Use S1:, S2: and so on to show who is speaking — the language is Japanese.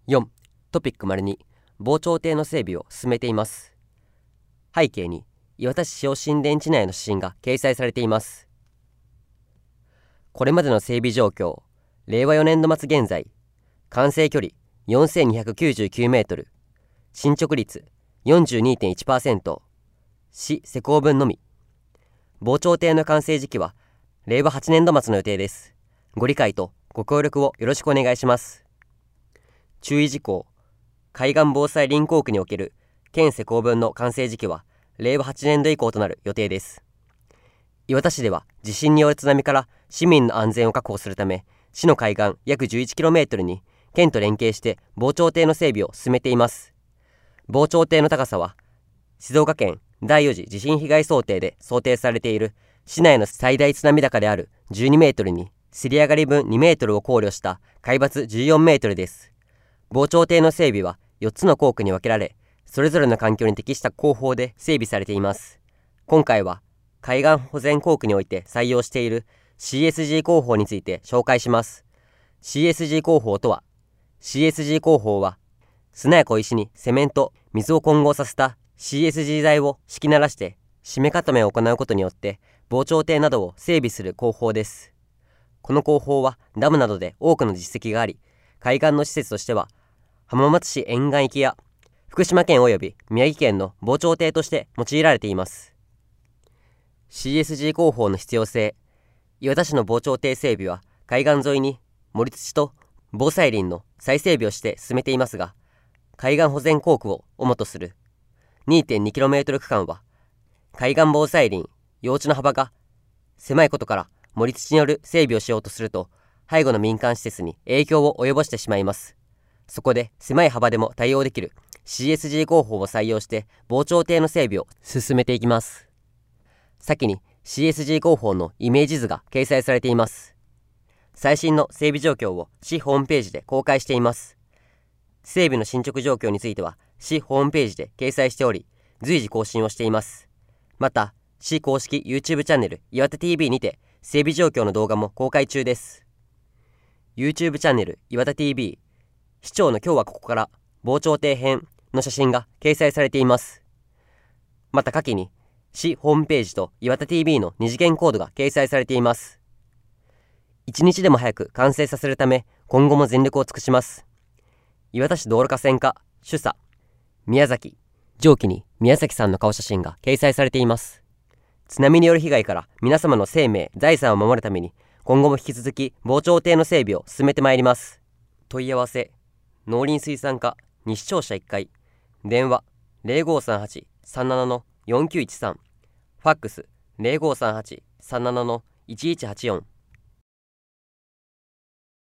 S1: 4. トピック ② 防潮堤の整備を進めています。背景に磐田市潮新田地内の指針が掲載されています。これまでの整備状況、令和4年度末現在、完成距離4299メートル、進捗率 42.1%、市施工分のみ。防潮堤の完成時期は令和8年度末の予定です。ご理解とご協力をよろしくお願いします。注意事項、海岸防災臨港区における県施工分の完成時期は令和8年度以降となる予定です。磐田市では地震による津波から市民の安全を確保するため、市の海岸約 11km に県と連携して防潮堤の整備を進めています。防潮堤の高さは静岡県第4次地震被害想定で想定されている市内の最大津波高である12メートルにせり上がり分2メートルを考慮した海抜14メートルです。防潮堤の整備は4つの工区に分けられ、それぞれの環境に適した工法で整備されています。今回は海岸保全工区において採用している CSG 工法について紹介します。CSG 工法とは、CSG 工法は砂や小石にセメント、水を混合させた CSG 材を敷きならして締め固めを行うことによって防潮堤などを整備する工法です。この工法はダムなどで多くの実績があり、海岸の施設としては浜松市沿岸域や福島県及び宮城県の防潮堤として用いられています。CSG 工法の必要性。磐田市の防潮堤整備は海岸沿いに盛り土と防災林の再整備をして進めていますが、海岸保全工区を主とする 2.2km 区間は海岸防災林、用地の幅が狭いことから盛り土による整備をしようとすると背後の民間施設に影響を及ぼしてしまいます。そこで狭い幅でも対応できる CSG 工法を採用して防潮堤の整備を進めていきます。先に CSG 工法のイメージ図が掲載されています。最新の整備状況を市ホームページで公開しています。整備の進捗状況については市ホームページで掲載しており、随時更新をしています。また、市公式 YouTube チャンネル岩手 TV にて整備状況の動画も公開中です。YouTube チャンネル岩田 TV、市長の今日はここから防潮堤編の写真が掲載されています。また下記に市ホームページと岩田 TV の二次元コードが掲載されています。一日でも早く完成させるため今後も全力を尽くします。磐田市道路河川課主査宮崎、上記に宮崎さんの顔写真が掲載されています。津波による被害から皆様の生命、財産を守るために今後も引き続き防潮堤の整備を進めてまいります。問い合わせ、農林水産課西庁舎1階、電話 0538-37-4913、ファックス 0538-37-1184